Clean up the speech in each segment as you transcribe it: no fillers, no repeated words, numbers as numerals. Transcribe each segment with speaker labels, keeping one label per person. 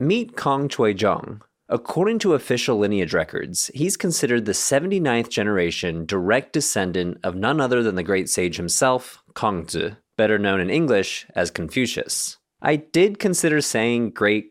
Speaker 1: Meet Kong Chuizhong. According to official lineage records, he's considered the 79th generation direct descendant of none other than the great sage himself, Kongzi, better known in English as Confucius. I did consider saying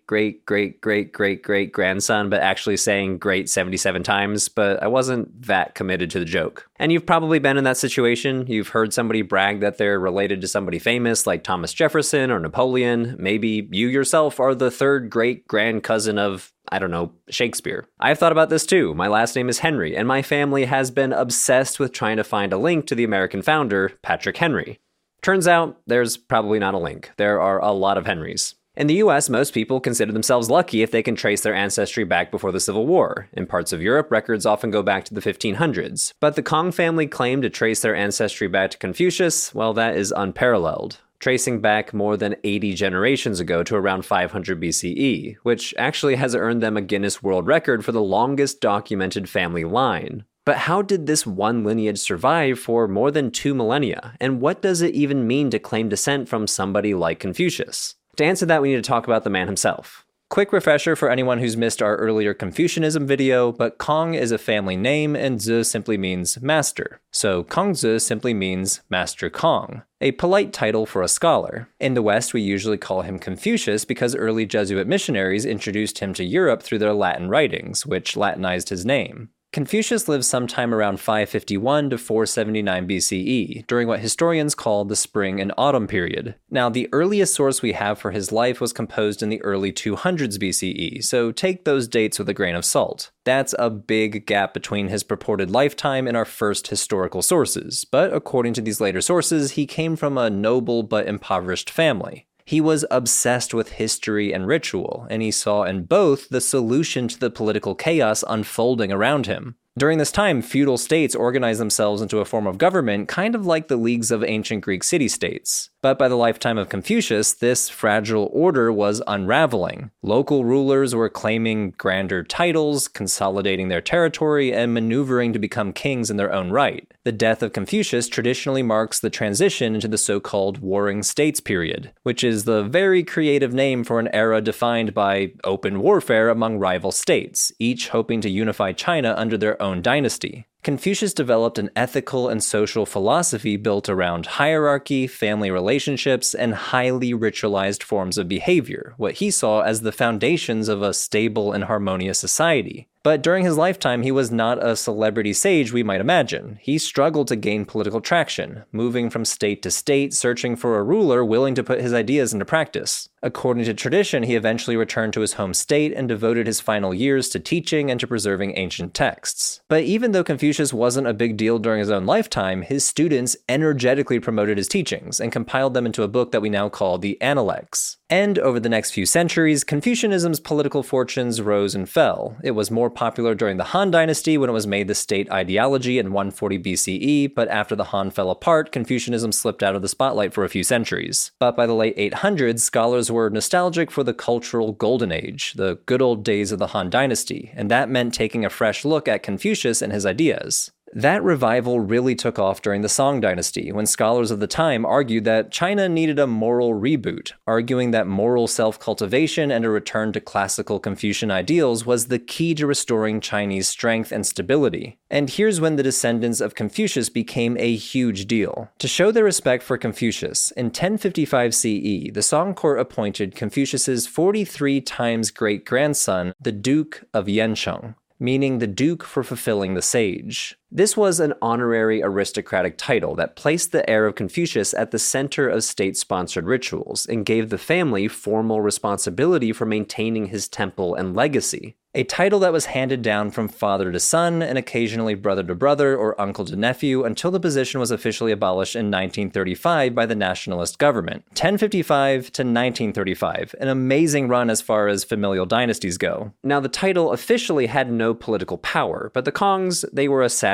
Speaker 1: great-great-great-great-great-great-grandson, but actually saying great 77 times, but I wasn't that committed to the joke. And you've probably been in that situation. You've heard somebody brag that they're related to somebody famous like Thomas Jefferson or Napoleon. Maybe you yourself are the third great-grand-cousin of, I don't know, Shakespeare. I've thought about this too. My last name is Henry, and my family has been obsessed with trying to find a link to the American founder, Patrick Henry. Turns out, there's probably not a link. There are a lot of Henrys. In the US, most people consider themselves lucky if they can trace their ancestry back before the Civil War. In parts of Europe, records often go back to the 1500s. But the Kong family claim to trace their ancestry back to Confucius, well, that is unparalleled, tracing back more than 80 generations ago to around 500 BCE, which actually has earned them a Guinness World Record for the longest documented family line. But how did this one lineage survive for more than 2 millennia? And what does it even mean to claim descent from somebody like Confucius? To answer that, we need to talk about the man himself. Quick refresher for anyone who's missed our earlier Confucianism video, but Kong is a family name and Zi simply means master. So Kongzi simply means Master Kong, a polite title for a scholar. In the West, we usually call him Confucius because early Jesuit missionaries introduced him to Europe through their Latin writings, which Latinized his name. Confucius lived sometime around 551 to 479 BCE, during what historians call the Spring and Autumn period. Now, the earliest source we have for his life was composed in the early 200s BCE, so take those dates with a grain of salt. That's a big gap between his purported lifetime and our first historical sources, but according to these later sources, he came from a noble but impoverished family. He was obsessed with history and ritual, and he saw in both the solution to the political chaos unfolding around him. During this time, feudal states organized themselves into a form of government kind of like the leagues of ancient Greek city-states. But by the lifetime of Confucius, this fragile order was unraveling. Local rulers were claiming grander titles, consolidating their territory, and maneuvering to become kings in their own right. The death of Confucius traditionally marks the transition into the so-called Warring States period, which is the very creative name for an era defined by open warfare among rival states, each hoping to unify China under their own dynasty. Confucius developed an ethical and social philosophy built around hierarchy, family relationships, and highly ritualized forms of behavior, what he saw as the foundations of a stable and harmonious society. But during his lifetime, he was not a celebrity sage we might imagine. He struggled to gain political traction, moving from state to state, searching for a ruler willing to put his ideas into practice. According to tradition, he eventually returned to his home state and devoted his final years to teaching and to preserving ancient texts. But even though Confucius wasn't a big deal during his own lifetime, his students energetically promoted his teachings and compiled them into a book that we now call the Analects. And over the next few centuries, Confucianism's political fortunes rose and fell. It was more popular during the Han Dynasty when it was made the state ideology in 140 BCE, but after the Han fell apart, Confucianism slipped out of the spotlight for a few centuries. But by the late 800s, scholars were nostalgic for the cultural golden age, the good old days of the Han Dynasty, and that meant taking a fresh look at Confucius and his ideas. That revival really took off during the Song Dynasty, when scholars of the time argued that China needed a moral reboot, arguing that moral self-cultivation and a return to classical Confucian ideals was the key to restoring Chinese strength and stability. And here's when the descendants of Confucius became a huge deal. To show their respect for Confucius, in 1055 CE, the Song court appointed Confucius's 43 times great-grandson the Duke of Yancheng, meaning the Duke for fulfilling the sage. This was an honorary aristocratic title that placed the heir of Confucius at the center of state-sponsored rituals and gave the family formal responsibility for maintaining his temple and legacy. A title that was handed down from father to son and occasionally brother to brother or uncle to nephew until the position was officially abolished in 1935 by the nationalist government. 1055 to 1935, an amazing run as far as familial dynasties go. Now, the title officially had no political power, but the Kongs, they were a savvy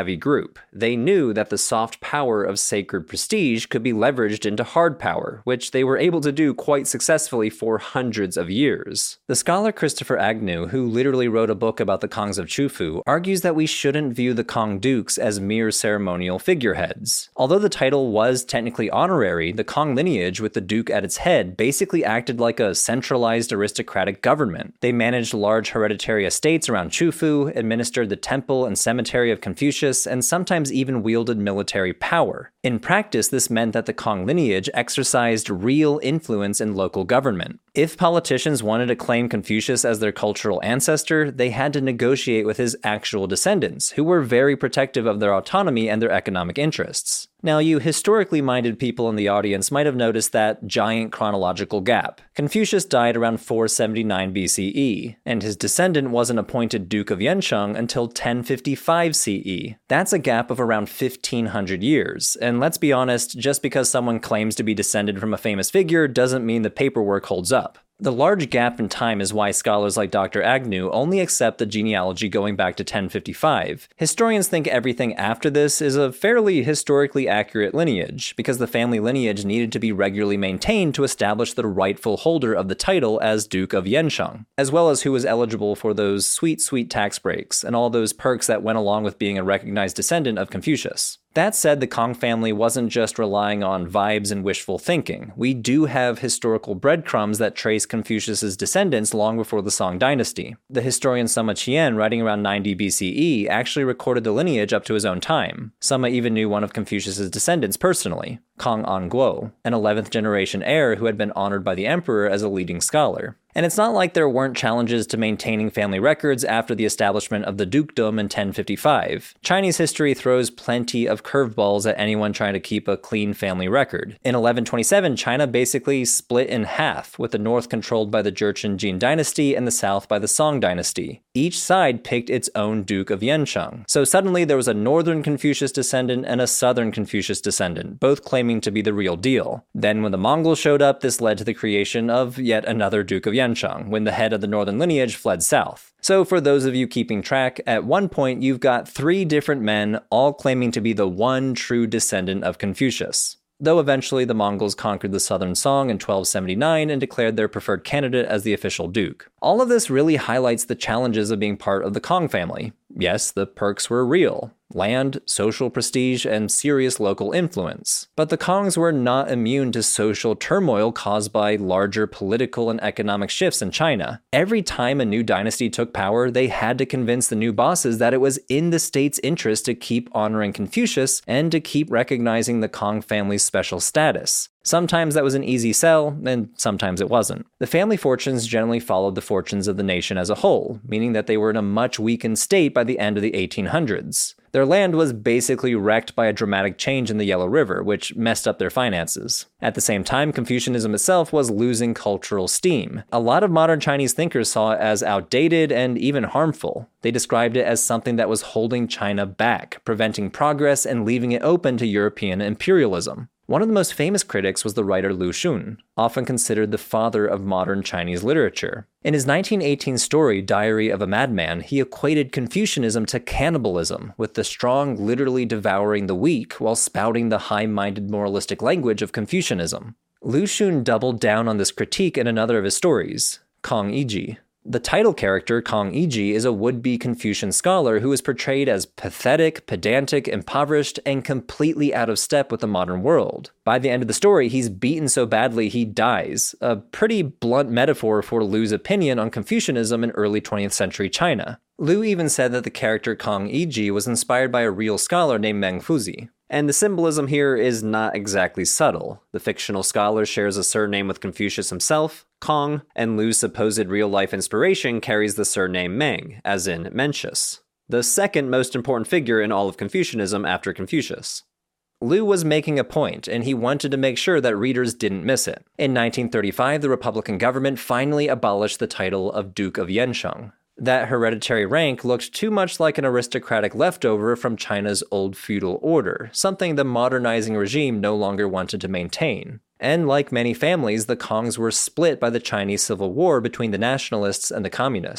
Speaker 1: savvy group. They knew that the soft power of sacred prestige could be leveraged into hard power, which they were able to do quite successfully for hundreds of years. The scholar Christopher Agnew, who literally wrote a book about the Kongs of Chufu, argues that we shouldn't view the Kong dukes as mere ceremonial figureheads. Although the title was technically honorary, the Kong lineage with the duke at its head basically acted like a centralized aristocratic government. They managed large hereditary estates around Chufu, administered the temple and cemetery of Confucius, and sometimes even wielded military power. In practice, this meant that the Kong lineage exercised real influence in local government. If politicians wanted to claim Confucius as their cultural ancestor, they had to negotiate with his actual descendants, who were very protective of their autonomy and their economic interests. Now, you historically minded people in the audience might have noticed that giant chronological gap. Confucius died around 479 BCE, and his descendant wasn't appointed Duke of Yencheng until 1055 CE. That's a gap of around 1500 years, and let's be honest, just because someone claims to be descended from a famous figure doesn't mean the paperwork holds up. The large gap in time is why scholars like Dr. Agnew only accept the genealogy going back to 1055. Historians think everything after this is a fairly historically accurate lineage, because the family lineage needed to be regularly maintained to establish the rightful holder of the title as Duke of Yencheng, as well as who was eligible for those sweet, sweet tax breaks and all those perks that went along with being a recognized descendant of Confucius. That said, the Kong family wasn't just relying on vibes and wishful thinking. We do have historical breadcrumbs that trace Confucius's descendants long before the Song dynasty. The historian Sima Qian, writing around 90 BCE, actually recorded the lineage up to his own time. Sima even knew one of Confucius's descendants personally, Kong Anguo, an 11th generation heir who had been honored by the emperor as a leading scholar. And it's not like there weren't challenges to maintaining family records after the establishment of the dukedom in 1055. Chinese history throws plenty of curveballs at anyone trying to keep a clean family record. In 1127, China basically split in half, with the north controlled by the Jurchen Jin dynasty and the south by the Song dynasty. Each side picked its own Duke of Yencheng. So suddenly there was a northern Confucius descendant and a southern Confucius descendant, both claiming to be the real deal. Then when the Mongols showed up, this led to the creation of yet another Duke of Yencheng, when the head of the northern lineage fled south. So for those of you keeping track, at one point you've got 3 different men all claiming to be the one true descendant of Confucius. Though eventually the Mongols conquered the southern Song in 1279 and declared their preferred candidate as the official duke. All of this really highlights the challenges of being part of the Kong family. Yes, the perks were real. Land, social prestige, and serious local influence. But the Kongs were not immune to social turmoil caused by larger political and economic shifts in China. Every time a new dynasty took power, they had to convince the new bosses that it was in the state's interest to keep honoring Confucius and to keep recognizing the Kong family's special status. Sometimes that was an easy sell, and sometimes it wasn't. The family fortunes generally followed the fortunes of the nation as a whole, meaning that they were in a much weakened state by the end of the 1800s. Their land was basically wrecked by a dramatic change in the Yellow River, which messed up their finances. At the same time, Confucianism itself was losing cultural steam. A lot of modern Chinese thinkers saw it as outdated and even harmful. They described it as something that was holding China back, preventing progress and leaving it open to European imperialism. One of the most famous critics was the writer Lu Xun, often considered the father of modern Chinese literature. In his 1918 story, Diary of a Madman, he equated Confucianism to cannibalism, with the strong literally devouring the weak while spouting the high-minded moralistic language of Confucianism. Lu Xun doubled down on this critique in another of his stories, Kong Yiji. The title character, Kong Yiji, is a would-be Confucian scholar who is portrayed as pathetic, pedantic, impoverished, and completely out of step with the modern world. By the end of the story, he's beaten so badly he dies, a pretty blunt metaphor for Lu's opinion on Confucianism in early 20th century China. Lu even said that the character Kong Yiji was inspired by a real scholar named Meng Fuzi. And the symbolism here is not exactly subtle. The fictional scholar shares a surname with Confucius himself, Kong, and Lu's supposed real-life inspiration carries the surname Meng, as in Mencius, the second most important figure in all of Confucianism after Confucius. Lu was making a point, and he wanted to make sure that readers didn't miss it. In 1935, the Republican government finally abolished the title of Duke of Yencheng. That hereditary rank looked too much like an aristocratic leftover from China's old feudal order, something the modernizing regime no longer wanted to maintain. And like many families, the Kongs were split by the Chinese Civil War between the nationalists and the communists.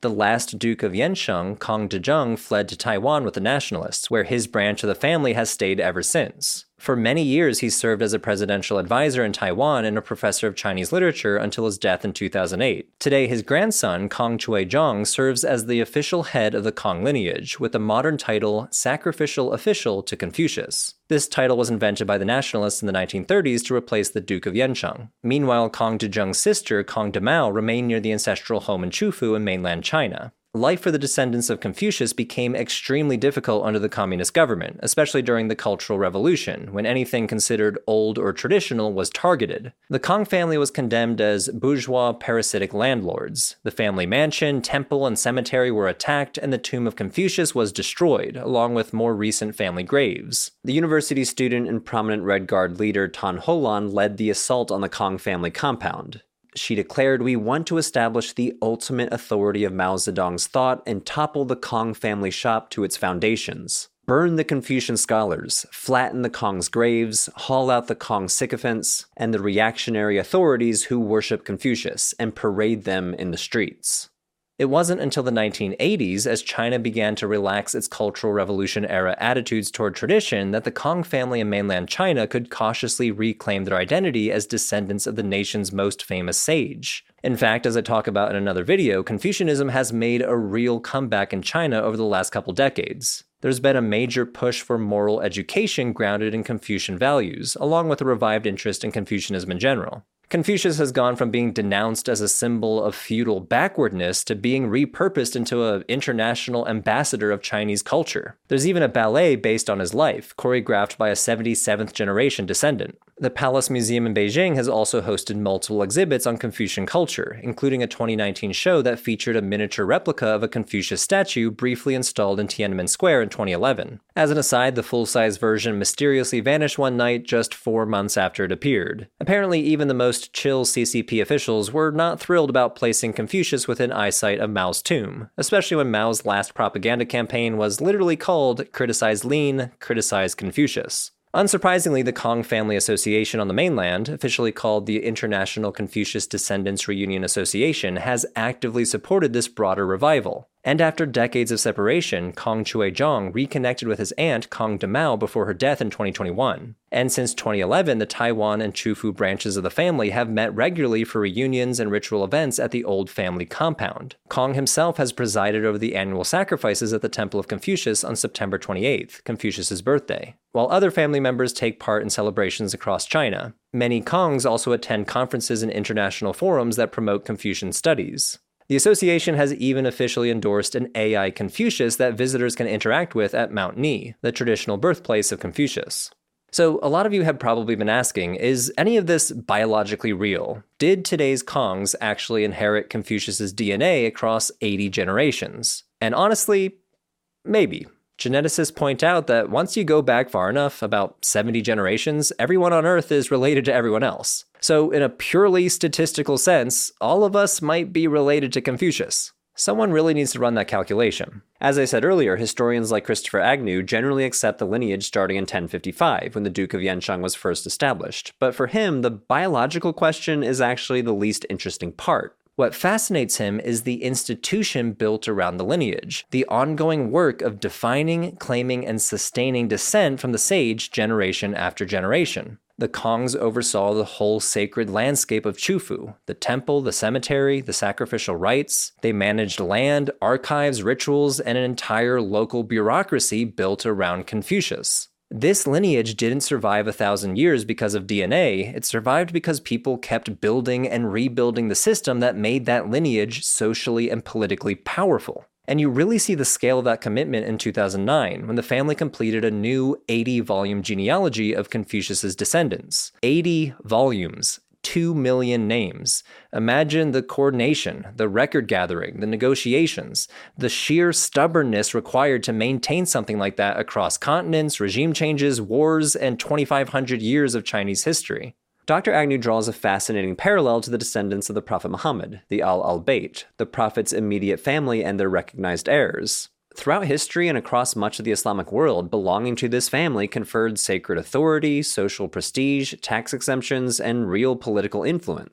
Speaker 2: The last Duke of Yensheng, Kong Dezheng, fled to Taiwan with the nationalists, where his branch of the family has stayed ever since. For many years, he served as a presidential advisor in Taiwan and a professor of Chinese literature until his death in 2008. Today, his grandson, Kong Xuezhong, serves as the official head of the Kong lineage, with the modern title Sacrificial Official to Confucius. This title was invented by the nationalists in the 1930s to replace the Duke of Yensheng. Meanwhile, Kong Dezheng's sister, Kong Demao, remained near the ancestral home in Chufu in mainland China. Life for the descendants of Confucius became extremely difficult under the communist government, especially during the Cultural Revolution, when anything considered old or traditional was targeted. The Kong family was condemned as bourgeois parasitic landlords. The family mansion, temple, and cemetery were attacked, and the tomb of Confucius was destroyed, along with more recent family graves. The university student and prominent Red Guard leader Tan Holan led the assault on the Kong family compound. She declared, "We want to establish the ultimate authority of Mao Zedong's thought and topple the Kong family shop to its foundations. Burn the Confucian scholars, flatten the Kong's graves, haul out the Kong sycophants, and the reactionary authorities who worship Confucius, and parade them in the streets." It wasn't until the 1980s, as China began to relax its Cultural Revolution-era attitudes toward tradition, that the Kong family in mainland China could cautiously reclaim their identity as descendants of the nation's most famous sage. In fact, as I talk about in another video, Confucianism has made a real comeback in China over the last couple decades. There's been a major push for moral education grounded in Confucian values, along with a revived interest in Confucianism in general. Confucius has gone from being denounced as a symbol of feudal backwardness to being repurposed into an international ambassador of Chinese culture. There's even a ballet based on his life, choreographed by a 77th generation descendant. The Palace Museum in Beijing has also hosted multiple exhibits on Confucian culture, including a 2019 show that featured a miniature replica of a Confucius statue briefly installed in Tiananmen Square in 2011. As an aside, the full-size version mysteriously vanished one night just 4 months after it appeared. Apparently, even the most chill CCP officials were not thrilled about placing Confucius within eyesight of Mao's tomb, especially when Mao's last propaganda campaign was literally called "Criticize Lean, Criticize Confucius." Unsurprisingly, the Kong Family Association on the mainland, officially called the International Confucius Descendants Reunion Association, has actively supported this broader revival. And after decades of separation, Kong Xuezhong reconnected with his aunt, Kong Demao, before her death in 2021. And since 2011, the Taiwan and Chufu branches of the family have met regularly for reunions and ritual events at the old family compound. Kong himself has presided over the annual sacrifices at the Temple of Confucius on September 28th, Confucius's birthday, while other family members take part in celebrations across China. Many Kongs also attend conferences and international forums that promote Confucian studies. The association has even officially endorsed an AI Confucius that visitors can interact with at Mount Ne, the traditional birthplace of Confucius. So a lot of you have probably been asking, is any of this biologically real? Did today's Kongs actually inherit Confucius's DNA across 80 generations? And honestly, maybe. Geneticists point out that once you go back far enough, about 70 generations, everyone on Earth is related to everyone else. So in a purely statistical sense, all of us might be related to Confucius. Someone really needs to run that calculation. As I said earlier, historians like Christopher Agnew generally accept the lineage starting in 1055, when the Duke of Yensheng was first established. But for him, the biological question is actually the least interesting part. What fascinates him is the institution built around the lineage, the ongoing work of defining, claiming, and sustaining descent from the sage generation after generation. The Kongs oversaw the whole sacred landscape of Chufu, the temple, the cemetery, the sacrificial rites. They managed land, archives, rituals, and an entire local bureaucracy built around Confucius. This lineage didn't survive 1,000 years because of DNA, it survived because people kept building and rebuilding the system that made that lineage socially and politically powerful. And you really see the scale of that commitment in 2009, when the family completed a new 80-volume genealogy of Confucius's descendants. 80 volumes. 2 million names. Imagine the coordination, the record gathering, the negotiations, the sheer stubbornness required to maintain something like that across continents, regime changes, wars, and 2,500 years of Chinese history. Dr. Agnew draws a fascinating parallel to the descendants of the Prophet Muhammad, the Al-Bayt, the Prophet's immediate family and their recognized heirs. Throughout history and across much of the Islamic world, belonging to this family conferred sacred authority, social prestige, tax exemptions, and real political influence.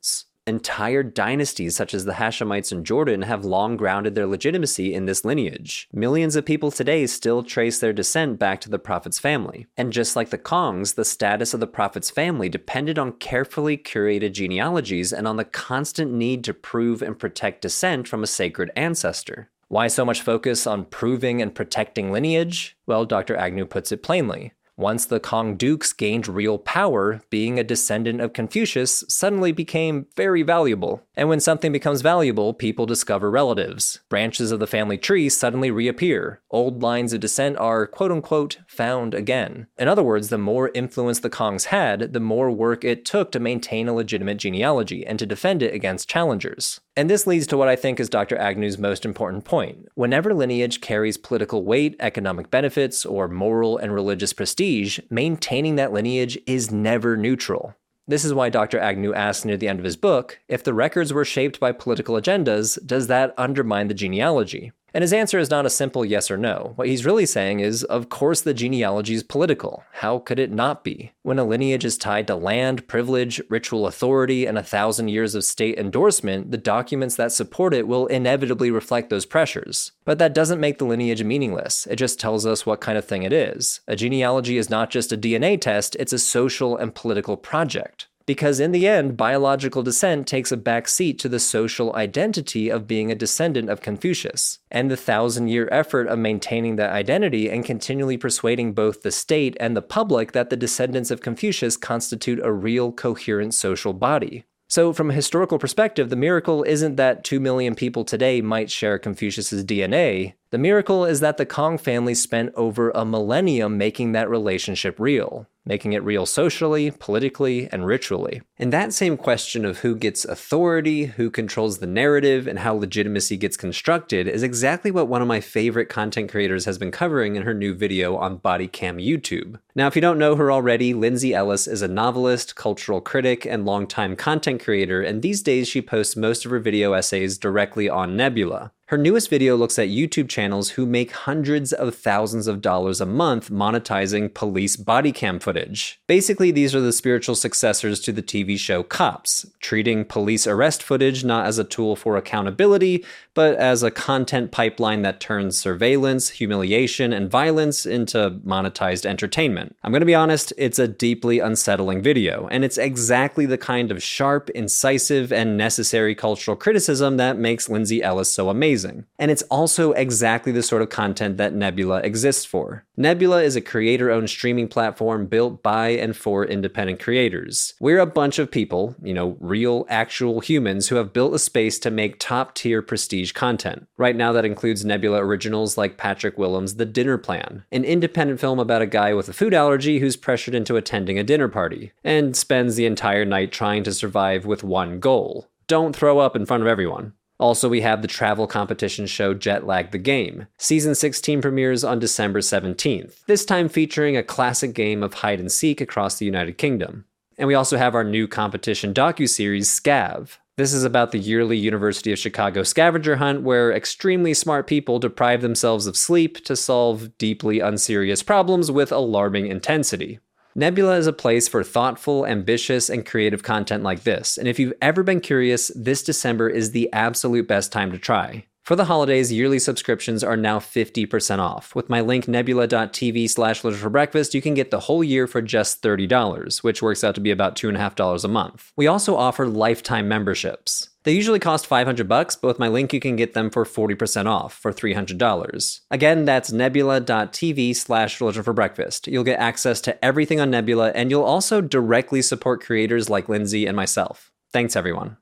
Speaker 1: Entire dynasties such as the Hashemites in Jordan have long grounded their legitimacy in this lineage. Millions of people today still trace their descent back to the Prophet's family. And just like the Kongs, the status of the Prophet's family depended on carefully curated genealogies and on the constant need to prove and protect descent from a sacred ancestor. Why so much focus on proving and protecting lineage? Well, Dr. Agnew puts it plainly. Once the Kong dukes gained real power, being a descendant of Confucius suddenly became very valuable. And when something becomes valuable, people discover relatives. Branches of the family tree suddenly reappear. Old lines of descent are, quote-unquote, found again. In other words, the more influence the Kongs had, the more work it took to maintain a legitimate genealogy and to defend it against challengers. And this leads to what I think is Dr. Agnew's most important point. Whenever lineage carries political weight, economic benefits, or moral and religious prestige, maintaining that lineage is never neutral. This is why Dr. Agnew asks near the end of his book, if the records were shaped by political agendas, does that undermine the genealogy? And his answer is not a simple yes or no. What he's really saying is, of course the genealogy is political. How could it not be? When a lineage is tied to land, privilege, ritual authority, and 1,000 years of state endorsement, the documents that support it will inevitably reflect those pressures. But that doesn't make the lineage meaningless. It just tells us what kind of thing it is. A genealogy is not just a DNA test, it's a social and political project. Because in the end, biological descent takes a back seat to the social identity of being a descendant of Confucius, and the 1,000-year effort of maintaining that identity and continually persuading both the state and the public that the descendants of Confucius constitute a real coherent social body. So from a historical perspective, the miracle isn't that 2 million people today might share Confucius's DNA. The miracle is that the Kong family spent over a millennium making that relationship real, making it real socially, politically, and ritually. And that same question of who gets authority, who controls the narrative, and how legitimacy gets constructed is exactly what one of my favorite content creators has been covering in her new video on Bodycam YouTube. Now, if you don't know her already, Lindsay Ellis is a novelist, cultural critic, and longtime content creator, and these days she posts most of her video essays directly on Nebula. Her newest video looks at YouTube channels who make hundreds of thousands of dollars a month monetizing police body cam footage. Basically, these are the spiritual successors to the TV show Cops, treating police arrest footage not as a tool for accountability, but as a content pipeline that turns surveillance, humiliation, and violence into monetized entertainment. I'm going to be honest, it's a deeply unsettling video, and it's exactly the kind of sharp, incisive, and necessary cultural criticism that makes Lindsay Ellis so amazing. And it's also exactly the sort of content that Nebula exists for. Nebula is a creator-owned streaming platform built by and for independent creators. We're a bunch of people, real, actual humans who have built a space to make top-tier prestige content. Right now that includes Nebula originals like Patrick Willems' The Dinner Plan, an independent film about a guy with a food allergy who's pressured into attending a dinner party, and spends the entire night trying to survive with one goal: don't throw up in front of everyone. Also, we have the travel competition show Jet Lag the Game. Season 16 premieres on December 17th, this time featuring a classic game of hide and seek across the United Kingdom. And we also have our new competition docuseries Scav. This is about the yearly University of Chicago scavenger hunt where extremely smart people deprive themselves of sleep to solve deeply unserious problems with alarming intensity. Nebula is a place for thoughtful, ambitious, and creative content like this, and if you've ever been curious, this December is the absolute best time to try. For the holidays, yearly subscriptions are now 50% off. With my link nebula.tv/literaturefourbreakfast, you can get the whole year for just $30, which works out to be about $2.50 a month. We also offer lifetime memberships. They usually cost $500, but with my link you can get them for 40% off for $300. Again, that's nebula.tv/literaturefourbreakfast. You'll get access to everything on Nebula, and you'll also directly support creators like Lindsay and myself. Thanks, everyone.